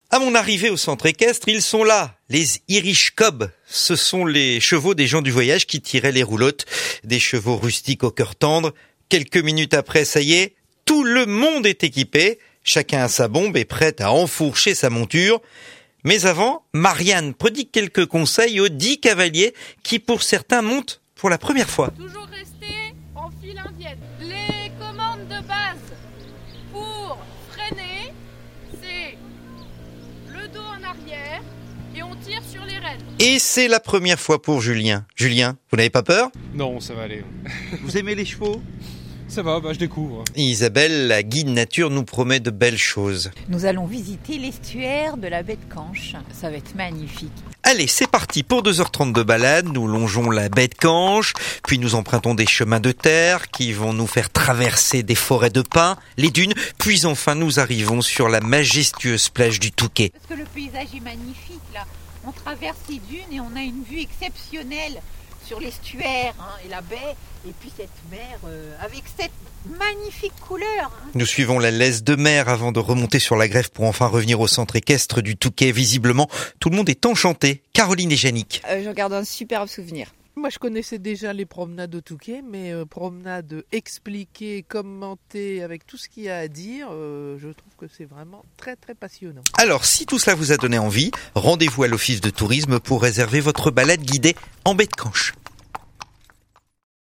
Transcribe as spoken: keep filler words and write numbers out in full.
À mon arrivée au centre équestre, ils sont là, les Irish Cob. Ce sont les chevaux des gens du voyage qui tiraient les roulottes, des chevaux rustiques au cœur tendre. Quelques minutes après, ça y est, tout le monde est équipé. Chacun a sa bombe et prête à enfourcher sa monture. Mais avant, Marianne prodigue quelques conseils aux dix cavaliers qui, pour certains, montent pour la première fois. Toujours rester en file indienne. Les commandes de base pour freiner, c'est le dos en arrière et on tire sur les rênes. Et c'est la première fois pour Julien. Julien, vous n'avez pas peur ? Non, ça va aller. Vous aimez les chevaux ? Ça va, bah je découvre. Isabelle, la guide nature, nous promet de belles choses. Nous allons visiter l'estuaire de la baie de Canche. Ça va être magnifique. Allez, c'est parti pour deux heures trente de balade. Nous longeons la baie de Canche, puis nous empruntons des chemins de terre qui vont nous faire traverser des forêts de pins, les dunes, puis enfin nous arrivons sur la majestueuse plage du Touquet. Parce que le paysage est magnifique là. On traverse les dunes et on a une vue exceptionnelle sur l'estuaire hein, et la baie, et puis cette mer euh, avec cette magnifique couleur. Hein. Nous suivons la laisse de mer avant de remonter sur la grève pour enfin revenir au centre équestre du Touquet. Visiblement, tout le monde est enchanté. Caroline et Yannick. Euh, je garde un superbe souvenir. Moi, je connaissais déjà les promenades au Touquet, mais euh, promenades expliquées, commentées, avec tout ce qu'il y a à dire, euh, je trouve que c'est vraiment très très passionnant. Alors, si tout cela vous a donné envie, rendez-vous à l'office de tourisme pour réserver votre balade guidée en baie de Canche.